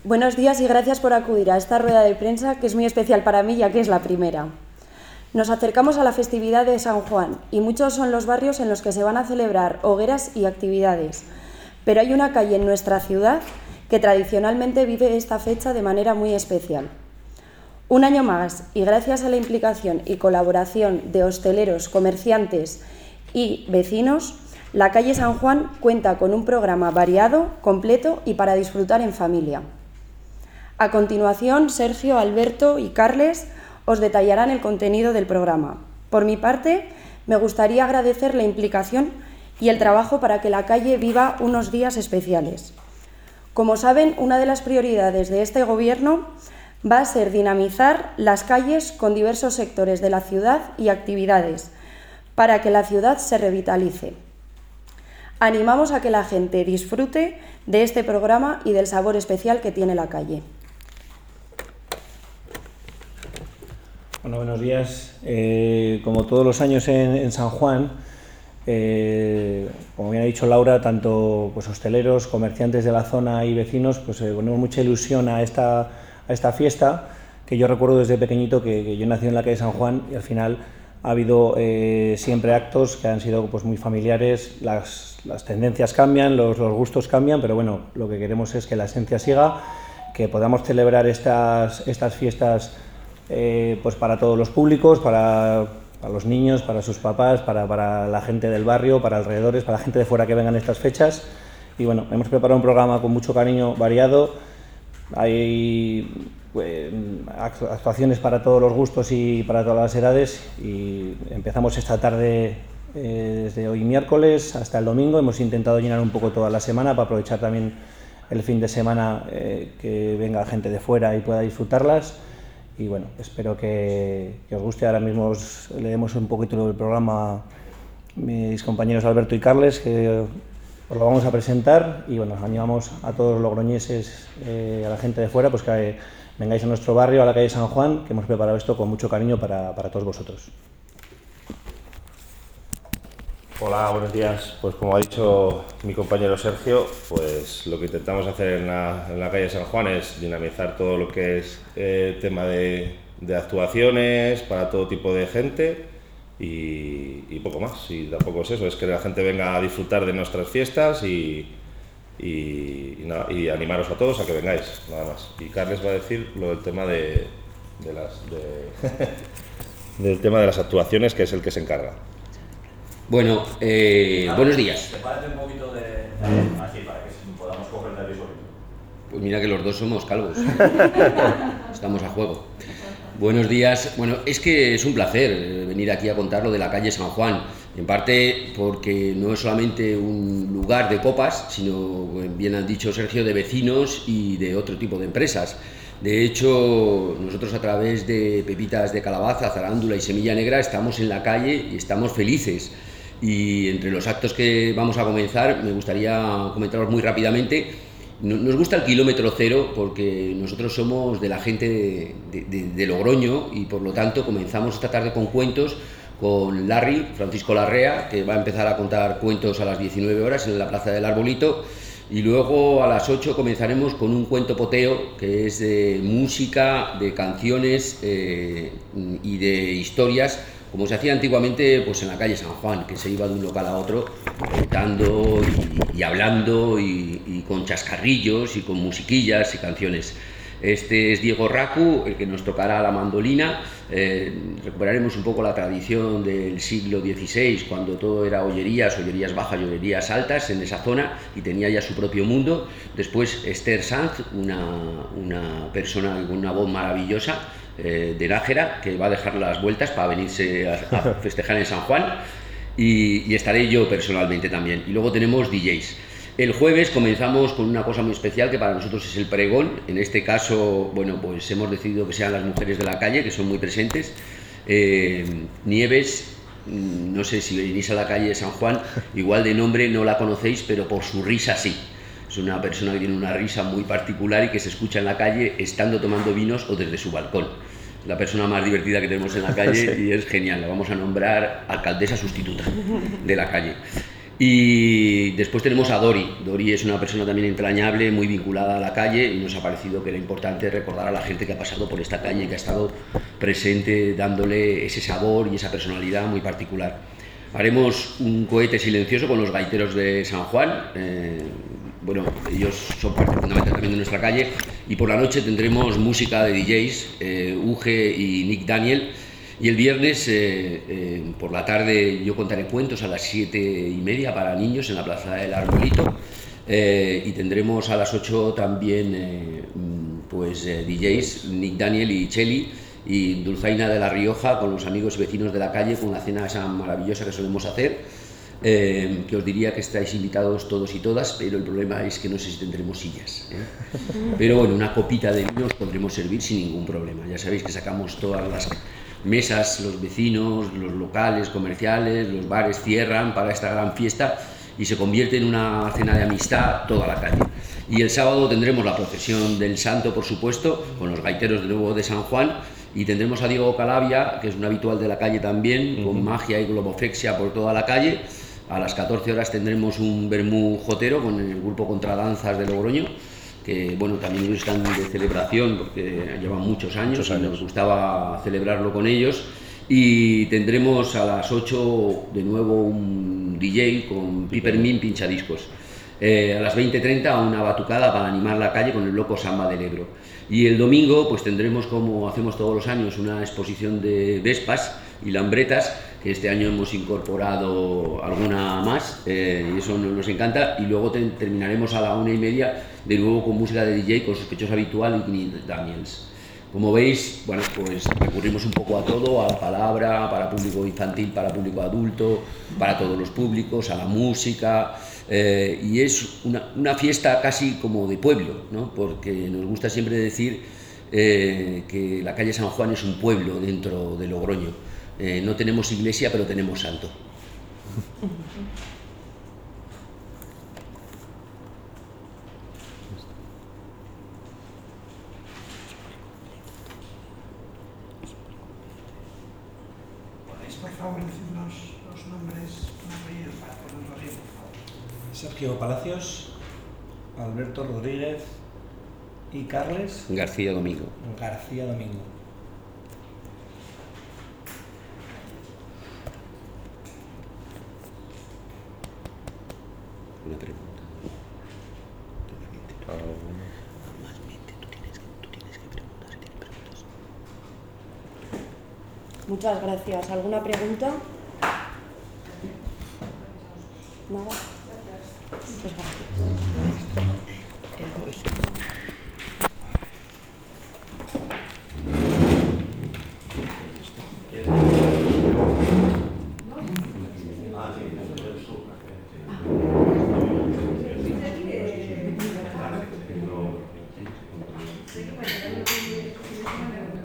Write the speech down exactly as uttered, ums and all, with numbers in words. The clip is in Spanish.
Buenos días y gracias por acudir a esta rueda de prensa que es muy especial para mí ya que es la primera. Nos acercamos a la festividad de San Juan y muchos son los barrios en los que se van a celebrar hogueras y actividades, pero hay una calle en nuestra ciudad que tradicionalmente vive esta fecha de manera muy especial. Un año más y gracias a la implicación y colaboración de hosteleros, comerciantes y vecinos, la calle San Juan cuenta con un programa variado, completo y para disfrutar en familia. A continuación, Sergio, Alberto y Carles os detallarán el contenido del programa. Por mi parte, me gustaría agradecer la implicación y el trabajo para que la calle viva unos días especiales. Como saben, una de las prioridades de este Gobierno va a ser dinamizar las calles con diversos sectores de la ciudad y actividades para que la ciudad se revitalice. Animamos a que la gente disfrute de este programa y del sabor especial que tiene la calle. Bueno, buenos días. Eh, como todos los años en, en San Juan, eh, como bien ha dicho Laura, tanto pues, hosteleros, comerciantes de la zona y vecinos, pues eh, ponemos mucha ilusión a esta, a esta fiesta, que yo recuerdo desde pequeñito que, que yo nací en la calle San Juan y al final ha habido eh, siempre actos que han sido pues, muy familiares, las, las tendencias cambian, los, los gustos cambian, pero bueno, lo que queremos es que la esencia siga, que podamos celebrar estas, estas fiestas Eh, pues para todos los públicos, para, para los niños, para sus papás, para, para la gente del barrio, para alrededores, para la gente de fuera que vengan estas fechas. Y bueno, hemos preparado un programa con mucho cariño, variado. Hay pues, actuaciones para todos los gustos y para todas las edades. Y empezamos esta tarde, eh, desde hoy miércoles hasta el domingo. Hemos intentado llenar un poco toda la semana para aprovechar también el fin de semana, eh, que venga gente de fuera y pueda disfrutarlas. Y bueno, espero que, que os guste. Ahora mismo os leemos un poquito del programa a mis compañeros Alberto y Carles, que os lo vamos a presentar. Y bueno, animamos a todos los logroñeses, eh, a la gente de fuera, pues que eh, vengáis a nuestro barrio, a la calle San Juan, que hemos preparado esto con mucho cariño para, para todos vosotros. Hola, buenos días. Pues como ha dicho mi compañero Sergio, pues lo que intentamos hacer en la, en la calle San Juan es dinamizar todo lo que es el eh, tema de, de actuaciones para todo tipo de gente y, y poco más. Y tampoco es eso, es que la gente venga a disfrutar de nuestras fiestas y, y, y, nada, y animaros a todos a que vengáis, nada más. Y Carles va a decir lo del tema de, de las de, del tema de las actuaciones, que es el que se encarga. Bueno, eh, buenos días. Sepárate un poquito de, así para que podamos comprender visualmente. Pues mira que los dos somos calvos. Estamos a juego. Buenos días. Bueno, es que es un placer venir aquí a contar lo de la calle San Juan. En parte porque no es solamente un lugar de copas, sino, bien han dicho Sergio, de vecinos y de otro tipo de empresas. De hecho, nosotros a través de Pepitas de Calabaza, Zarándula y Semilla Negra estamos en la calle y estamos felices. Y entre los actos que vamos a comenzar, me gustaría comentaros muy rápidamente. Nos gusta el kilómetro cero porque nosotros somos de la gente de, de, de, de Logroño y por lo tanto comenzamos esta tarde con cuentos con Larry, Francisco Larrea, que va a empezar a contar cuentos a las diecinueve horas en la Plaza del Arbolito. Y luego a las ocho comenzaremos con un cuento poteo que es de música, de canciones eh, y de historias, como se hacía antiguamente pues en la calle San Juan, que se iba de un local a otro contando y, y hablando y, y con chascarrillos y con musiquillas y canciones. Este es Diego Racu, el que nos tocará la mandolina. Eh, recuperaremos un poco la tradición del siglo dieciséis, cuando todo era ollerías, ollerías bajas y ollerías altas en esa zona y tenía ya su propio mundo. Después Esther Sanz, una, una persona con una voz maravillosa, eh, de Nájera, que va a dejar las vueltas para venirse a, a festejar en San Juan. Y, y estaré yo personalmente también. Y luego tenemos D Js. El jueves comenzamos con una cosa muy especial que para nosotros es el pregón. En este caso, bueno, pues hemos decidido que sean las mujeres de la calle, que son muy presentes. Eh, Nieves, no sé si venís a la calle de San Juan, igual de nombre no la conocéis, pero por su risa sí. Es una persona que tiene una risa muy particular y que se escucha en la calle estando tomando vinos o desde su balcón. La persona más divertida que tenemos en la calle, sí. Y es genial. La vamos a nombrar alcaldesa sustituta de la calle. Y después tenemos a Dori. Dori es una persona también entrañable, muy vinculada a la calle, y nos ha parecido que era importante recordar a la gente que ha pasado por esta calle y que ha estado presente dándole ese sabor y esa personalidad muy particular. Haremos un cohete silencioso con los gaiteros de San Juan. Eh, bueno, ellos son parte fundamental también de nuestra calle, y por la noche tendremos música de D Js, eh, Uge y Nick Daniel. Y el viernes eh, eh, por la tarde yo contaré cuentos a las siete y media para niños en la Plaza del Arbolito, eh, y tendremos a las ocho también eh, pues eh, D Js, Nick Daniel y Cheli, y Dulzaina de La Rioja con los amigos y vecinos de la calle, con la cena esa maravillosa que solemos hacer, eh, que os diría que estáis invitados todos y todas, pero el problema es que no sé si tendremos sillas, ¿eh? Pero bueno, una copita de vino os podremos servir sin ningún problema. Ya sabéis que sacamos todas las mesas, los vecinos, los locales comerciales, los bares cierran para esta gran fiesta y se convierte en una cena de amistad toda la calle. Y el sábado tendremos la procesión del Santo, por supuesto, con los gaiteros de nuevo de San Juan, y tendremos a Diego Calabia, que es un habitual de la calle también, uh-huh. con magia y globofexia por toda la calle. A las catorce horas tendremos un vermú jotero con el grupo Contradanzas de Logroño, que bueno, también ellos están de celebración porque llevan muchos años, muchos años. Y nos gustaba celebrarlo con ellos. Y tendremos a las ocho de nuevo un D J con Pipermin pinchadiscos. Eh, a las veinte treinta una batucada para animar la calle con el loco Samba del Ebro. Y el domingo pues tendremos, como hacemos todos los años, una exposición de vespas y lambretas, que este año hemos incorporado alguna más, eh, y eso nos encanta. Y luego te, terminaremos a la una y media de nuevo con música de D J, con Sospechoso Habitual y Nick Daniels. Como veis, bueno, pues recurrimos un poco a todo, a la palabra, para público infantil, para público adulto, para todos los públicos, a la música, eh, y es una, una fiesta casi como de pueblo, ¿no? Porque nos gusta siempre decir eh, que la calle San Juan es un pueblo dentro de Logroño. Eh, no tenemos iglesia, pero tenemos santo. ¿Podéis, por favor, decirnos los nombres y apellidos para ponerlos bien, por favor? Sergio Palacios, Alberto Rodríguez y Carles García Domingo. García Domingo. Una pregunta. Normalmente tú tienes que, tú tienes que preguntar si tienes preguntas. Muchas gracias. ¿Alguna pregunta? Nada.